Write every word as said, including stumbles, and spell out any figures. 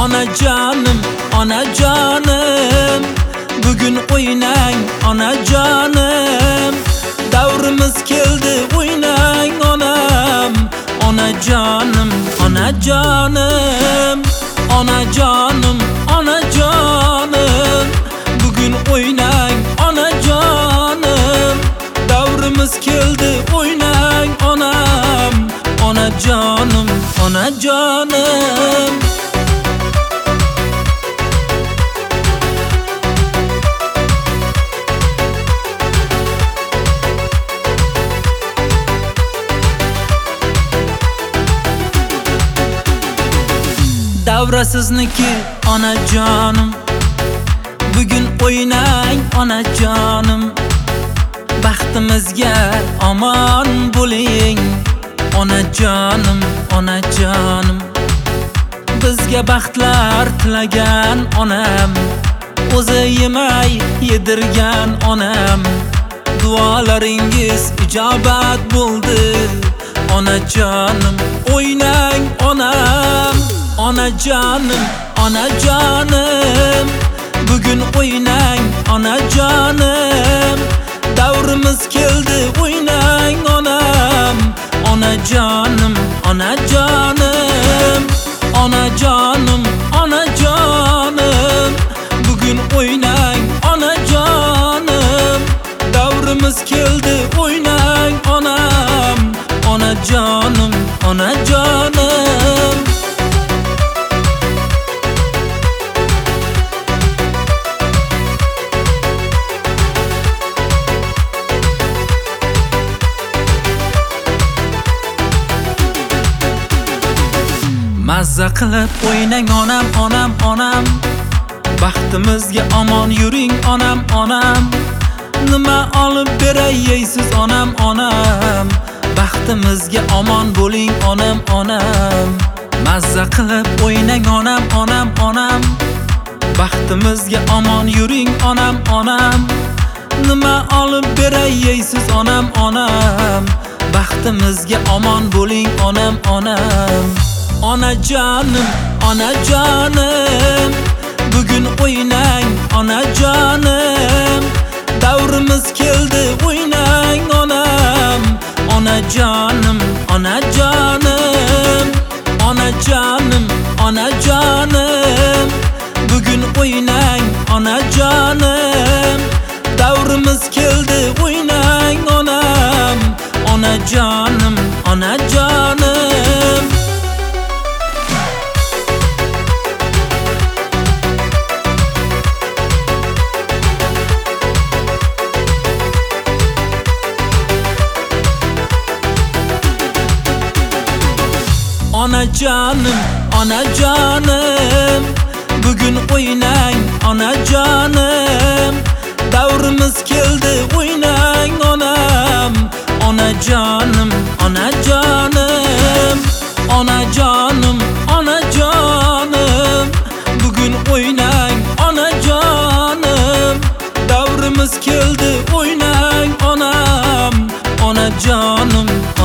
Onajonim, onajonim, bugun o'ynang onajonim. Davrimiz keldi o'ynang onam. Onajonim, onajonim, onajonim, onajonim, bugun o'ynang onajonim. Davrimiz keldi o'ynang onam. Onajonim, onajonim. Davra sizniki onajonim, bugun o'ynang onajonim. Baxtimizga omon bo'ling onajonim, onajonim. Bizga baxtlar tilagan onam, o'zi yemay yedirgan onam. Duolaringiz ijobat bo'ldi onajonim, o'ynang onam. Onajonim, onajonim, bugun o'ynang onajonim. Davrimiz keldi o'ynang onam. Onajonim, onajonim, onajonim, onajonim, bugun o'ynang onajonim. Davrimiz keldi o'ynang onam. Onajonim, onajonim. Mazza qilib o'ynang onam, onam, onam. Baxtimizga omon yuring onam, onam. Nima olib beray yeysiz onam, onam. Baxtimizga omon bo'ling onam, onam. Mazza qilib o'ynang onam, onam, onam. Baxtimizga omon yuring onam, onam. Nima olib beray yeysiz onam, onam. Baxtimizga omon bo'ling onam, onam. Onajonim, onajonim, bugun o'ynang onajonim. Davrimiz keldi o'ynang onam. Onajonim, onajonim, onajonim, onajonim, bugun o'ynang onajonim. Davrimiz keldi o'ynang onam. Onajonim, onajonim. Onajonim, onajonim, bugun o'ynang onajonim. Davrimiz keldi o'ynang onam. Onajonim, onajonim, onajonim, onajonim, bugun o'ynang onajonim. Davrimiz keldi o'ynang onam. Onajonim,